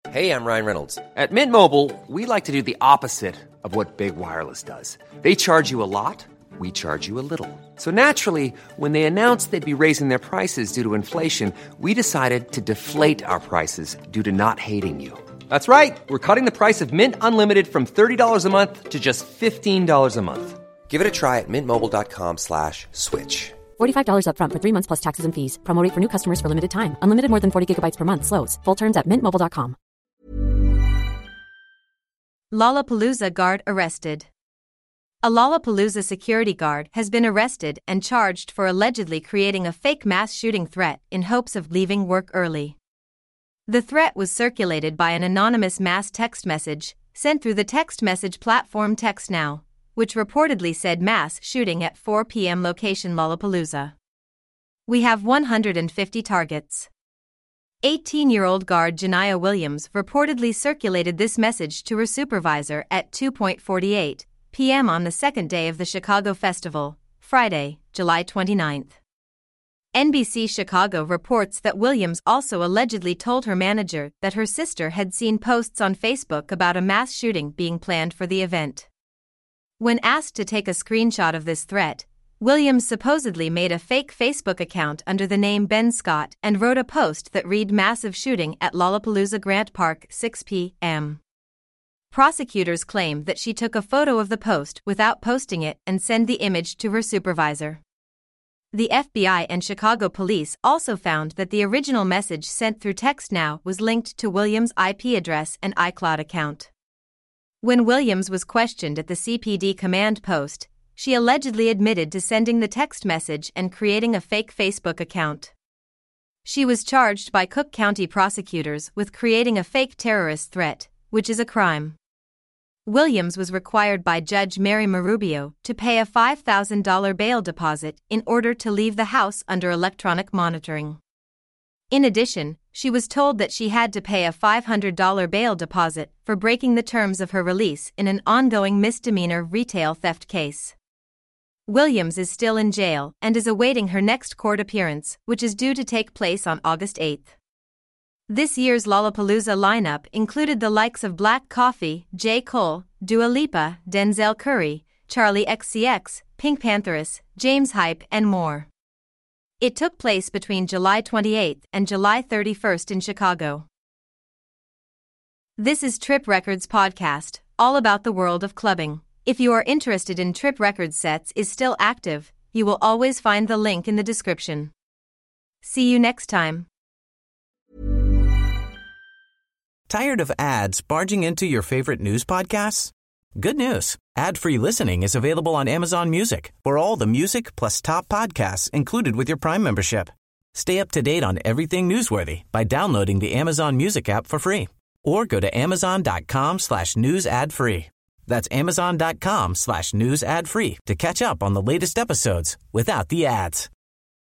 Hey, I'm Ryan Reynolds. At Mint Mobile, we like to do the opposite of what Big Wireless does. They charge you a lot, we charge you a little. So naturally, when they announced they'd be raising their prices due to inflation, we decided to deflate our prices due to not hating you. That's right. We're cutting the price of Mint Unlimited from $30 a month to just $15 a month. Give it a try at mintmobile.com/switch. $45 up front for 3 months plus taxes and fees. Promo rate for new customers for limited time. Unlimited more than 40 gigabytes per month. Slows full terms at mintmobile.com. Lollapalooza guard arrested. A Lollapalooza security guard has been arrested and charged for allegedly creating a fake mass shooting threat in hopes of leaving work early. The threat was circulated by an anonymous mass text message sent through the text message platform TextNow, which reportedly said mass shooting at 4 p.m. location Lollapalooza. We have 150 targets. 18-year-old guard Janiyah Williams reportedly circulated this message to her supervisor at 2:48 p.m. on the second day of the Chicago Festival, Friday, July 29th. NBC Chicago reports that Williams also allegedly told her manager that her sister had seen posts on Facebook about a mass shooting being planned for the event. When asked to take a screenshot of this threat, Williams supposedly made a fake Facebook account under the name Ben Scott and wrote a post that read "Massive shooting at Lollapalooza Grant Park, 6 p.m." Prosecutors claim that she took a photo of the post without posting it and sent the image to her supervisor. The FBI and Chicago police also found that the original message sent through TextNow was linked to Williams' IP address and iCloud account. When Williams was questioned at the CPD command post, she allegedly admitted to sending the text message and creating a fake Facebook account. She was charged by Cook County prosecutors with creating a fake terrorist threat, which is a crime. Williams was required by Judge Mary Marubio to pay a $5,000 bail deposit in order to leave the house under electronic monitoring. In addition, she was told that she had to pay a $500 bail deposit for breaking the terms of her release in an ongoing misdemeanor retail theft case. Williams is still in jail and is awaiting her next court appearance, which is due to take place on August 8th. This year's Lollapalooza lineup included the likes of Black Coffee, J. Cole, Dua Lipa, Denzel Curry, Charli XCX, Pink Pantheress, James Hype, and more. It took place between July 28th and July 31st in Chicago. This is Trip Records Podcast, all about the world of clubbing. If you are interested in Trip Records sets is still active, you will always find the link in the description. See you next time. Tired of ads barging into your favorite news podcasts? Good news. Ad-free listening is available on Amazon Music for all the music plus top podcasts included with your Prime membership. Stay up to date on everything newsworthy by downloading the Amazon Music app for free or go to amazon.com/news ad free. That's amazon.com/news ad free to catch up on the latest episodes without the ads.